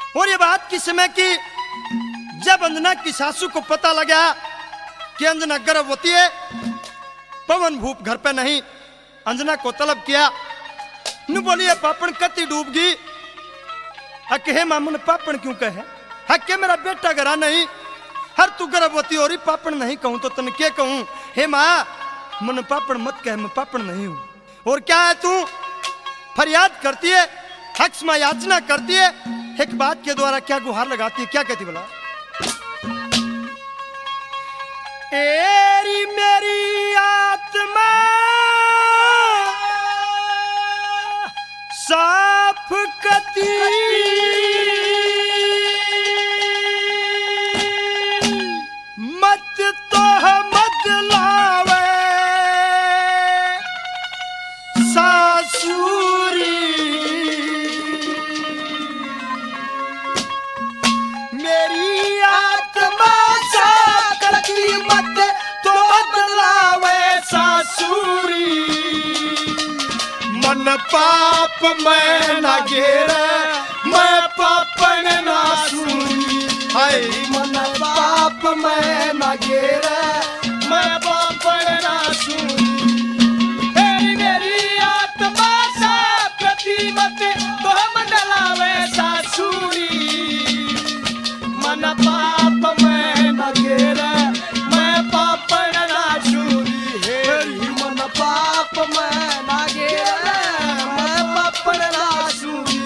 और ये बात किस समय की, जब अंजना की सासू को पता लगा कि अंजना गर्भवती है। पवन भूप घर पे नहीं, अंजना को तलब किया। नु बोलिए पापन कति डूब गई। कहे मामन पापन क्यों कहे, हके मेरा बेटा गरा नहीं, हर तू गर्भवती हो रही, पापन नहीं कहूं तो तन क्या कहूं। हे माँ मन पापन मत कह, मैं पापन नहीं हूं। और क्या है तू फरियाद करती है, हक्स में याचना करती है, एक बात के द्वारा क्या गुहार लगाती है, क्या कहती बोला। एरी मेरी आत्मा साफ कती मत तो मत लावे सासुरी, मेरी आत्मा साफ कती मत तो बदलावे सासुरी। मन पाप मैं ना घेरे, मैं पापन ना सुनी। हाय मन पाप मैं ना घेरे, मैं पापन ना सुनी। मेरी आत्मा साफ कती मत तो बदलावे सासुरी। मन पाप मैं ना घेरे, मैं पापन ना सुनी। हेरी मन पाप मैं ना घेरे, मैं पापन ना सुनी।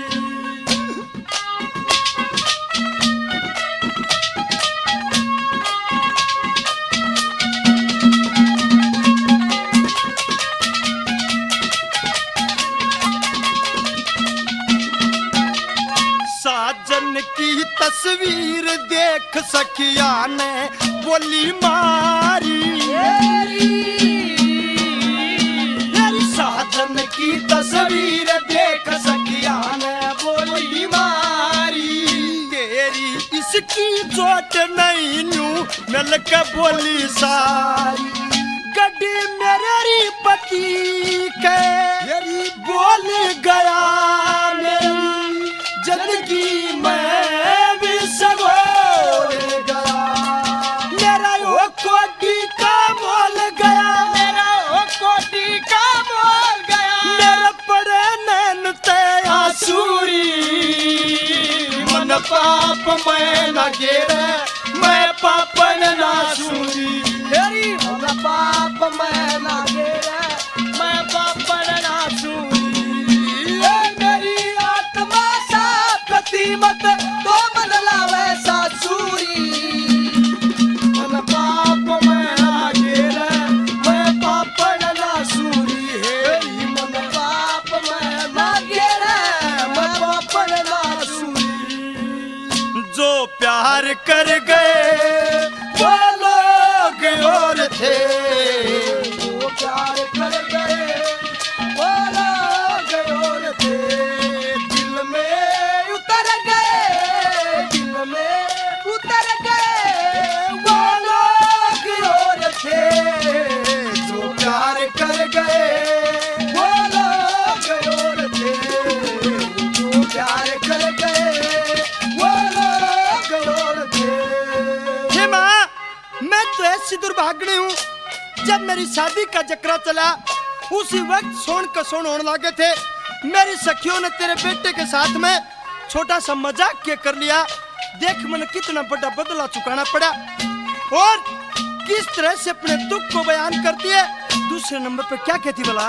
साजन की तस्वीर देख सखिया ने बोली मारी। साजन की तस्वीर देख सखिया ने बोली मारी। तेरी इसकी चोट नहीं नू मिल के बोली सारी। गड्डी मेरी पति के बोल गया, मेरी जिंदगी में भी सगोर गया। मेरा वो कोटी का मोल गया, मेरा वो कोटी का मोल गया। मेरा पड़े नैन ते आसूरी। मन पाप मैं न घेरे, मैं पापन ना सुनी। तेरी मन पाप मैं न घेरे, मैं पापन ना सुनी। मेरी आत्मा साफ कती मत तो बदलावे सासुरी। मन पाप मैं ना घेरे, मैं पापन ना सुनी। हेरी मन पाप मैं ना घेरे, मैं पापन ना सुनी। जो प्यार कर गए वो लोग और थे, वो प्यार कर गए वो लोग और थे। दिल में उतर गए, दिल में उतर गए वो लोग और थे। जो प्यार कर गए वो लोग और थे, जो प्यार कर गए वो लोग और थे। हे माँ मैं तो ऐसी दुर्भाग्यनी हूँ, जब मेरी शादी का जकरा चला उसी वक्त सोन कसोन होने लगे थे। मेरी सखियों ने तेरे बेटे के साथ में छोटा सा मजाक के कर लिया। देख मैंने कितना बड़ा बदला चुकाना पड़ा, और किस तरह से अपने दुख को बयान करती है। दूसरे नंबर पे क्या कहती भला।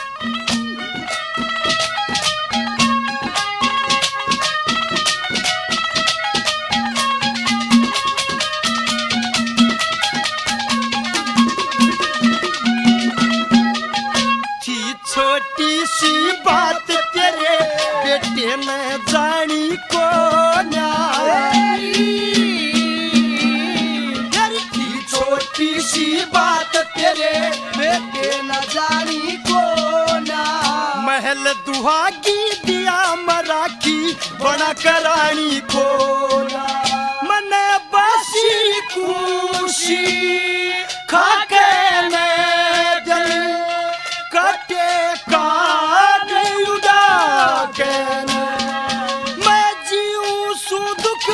छोटी सी बात तेरे बेटे ने जानी को थी। छोटी सी बात तेरे बेटे न जानी को ना। महल दुहागी दिया मराठी बड़ा करानी को ना। मन बासी खुशी खाके में दिल कटे का उड़ा के मैं जीऊं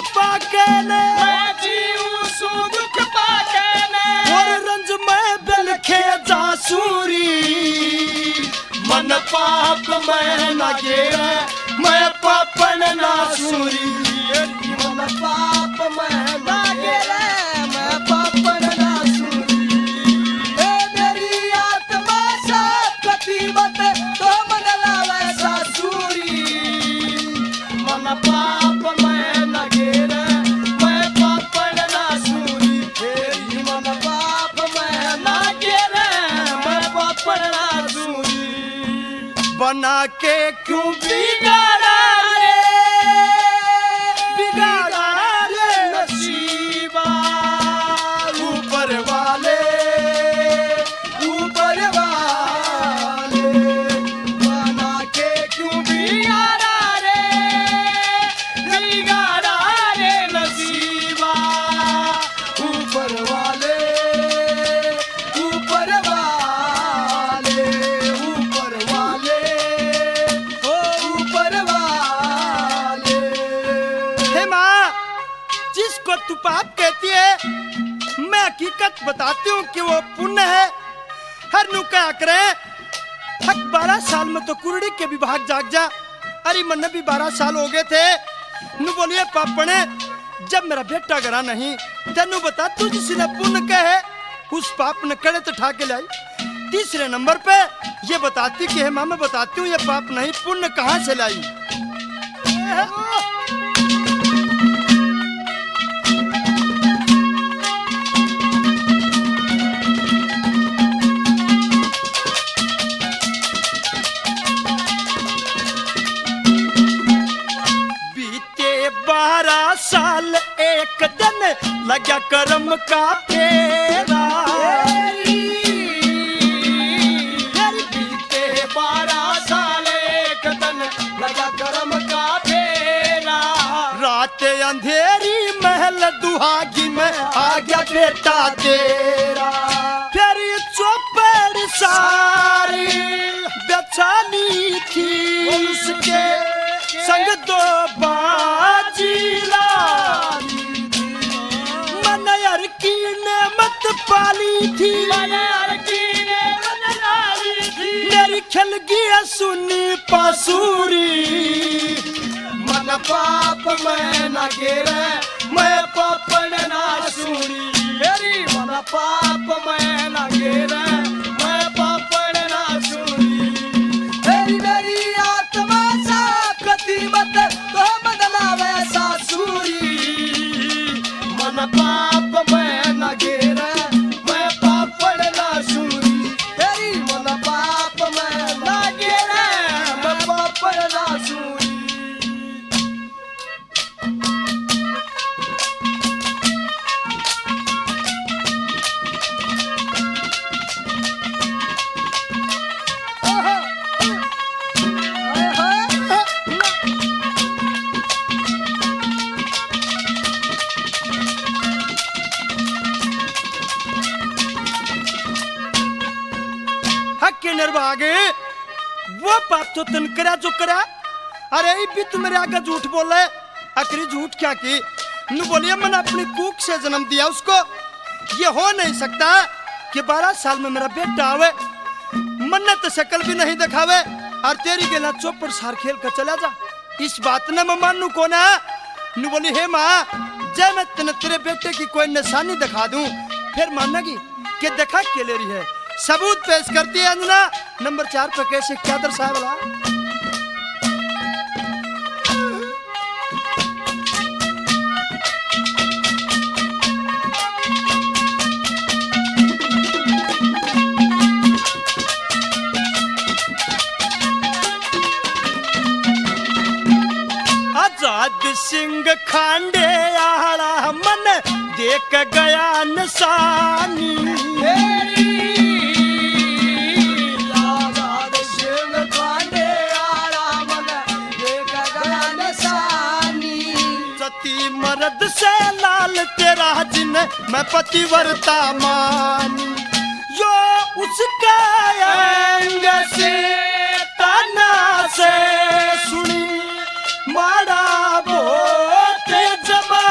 पाके ने मैं जीऊं सु दुख पाके ने और रंज में बिलखे जासूरी मन पाप में न गेरे मैं पापन ना सूरी मन पाप में ना गेरे मैं पापन ना सूरी ए मेरी आत्मा साफ कतीमत तो मन लावे सासूरी मन पाप में ना गेरे मैं पापन ना सूरी तेरी मन पाप में ना गेरे मैं पापन ना सूरी बना के क्यों बिगाड़ा रे बिगाड़ा रे नसीबा ऊपर वाले बना के क्यों बिगाड़ा रे नसीबा ऊपर वाले जिसको तू पाप कहती है मैं हकीकत बताती हूँ कि वो पुण्य है। हर नु क्या करे हक 12 साल में तो कुरड़ी के विभाग जाग जा। अरे मन भी 12 साल हो गए थे। नु बोलिए पापने जब मेरा बेटा गरा नहीं तेनू बता तू जिसने पुण्य कहे उस पाप ने कड़े तो ठा के लाई। तीसरे नंबर पे ये बताती कि है माँ मैं बताती हूँ ये पाप नहीं पुण्य कहाँ से लाई। बीते 12 साल एक दिन लगा कर्म का फेरा। बीते 12 साल एक दिन लगा कर्म का फेरा। रात अंधेरी महल दुहागी में आ गया बेटा तेरा। फिर चौपड़ सारी बेचानी थी उसके संग 2 बाजी लाई। मनयर की नेमत पाली थी मेरी खिल गया सुनी पासूरी। मन पाप में न गिरे मैं पापन ना सूरी मेरी मन पाप में न गिरे मैं पापन ना सूरी मेरी आत्मा सा कतीमत तो बदलावे सासूरी मन पाप में न गिरे मैं पापन ना सूरी मेरी मन पाप में न गिरे मैं पापन ना सूरी। हक के निर्भागे वो पाप तो तन करा जो करा। अरे भी तू मेरे आगे झूठ बोल रहे आखिरी झूठ क्या की। नु बोलिए मैंने अपनी कूक से जन्म दिया उसको। ये हो नहीं सकता कि 12 साल में मेरा बेटा आवे मन्ने तो शक्ल भी नहीं दिखावे और तेरी गेला चौपड़ सार खेल कर चला जा। इस बात ने मैं मानू कौन है। नु बोली हे माँ जय मैं तेरे बेटे की कोई निशानी दिखा दूं फिर मानेगी कि देखा के ले रही है। सबूत पेश करती है अंजना। नंबर 4 पे कैसे क्या दर्शाया वाला। आजाद सिंह खांडे आला मन देख गया निशानी। मर्द से लाल तेरा जिन मैं पतिव्रता मानी। यो उसका अंग से तना से सुनी माड़ा बोते जमा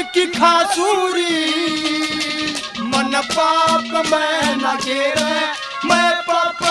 की खासूरी मन पाप मैं न घेरे मैं पाप